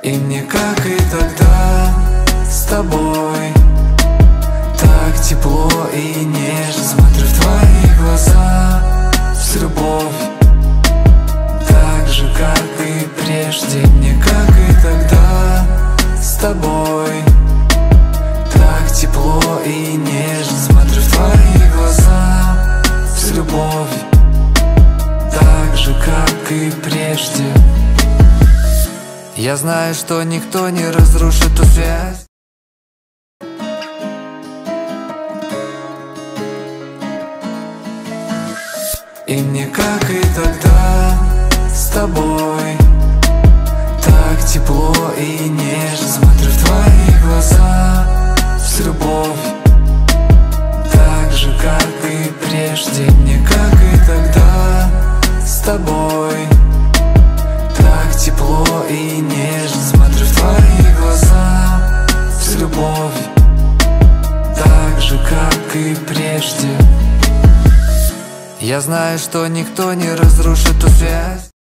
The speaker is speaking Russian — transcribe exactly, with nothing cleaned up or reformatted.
И мне, как и тогда, с тобой так тепло и нежно. Смотрю в твои глаза с любовью, так же, как и прежде. Мне, как и тогда, с тобой так тепло и нежно. Смотрю в твои глаза с любовью, так же, как и прежде. Я знаю, что никто не разрушит эту связь. И мне, как и тогда, с тобой так тепло и нежно. Смотрю в твои глаза с любовью, так же, как и прежде. Мне, как и тогда, с тобой так тепло и нежно. Смотрю в твои глаза с любовью, так же, как и прежде. Я знаю, что никто не разрушит эту связь.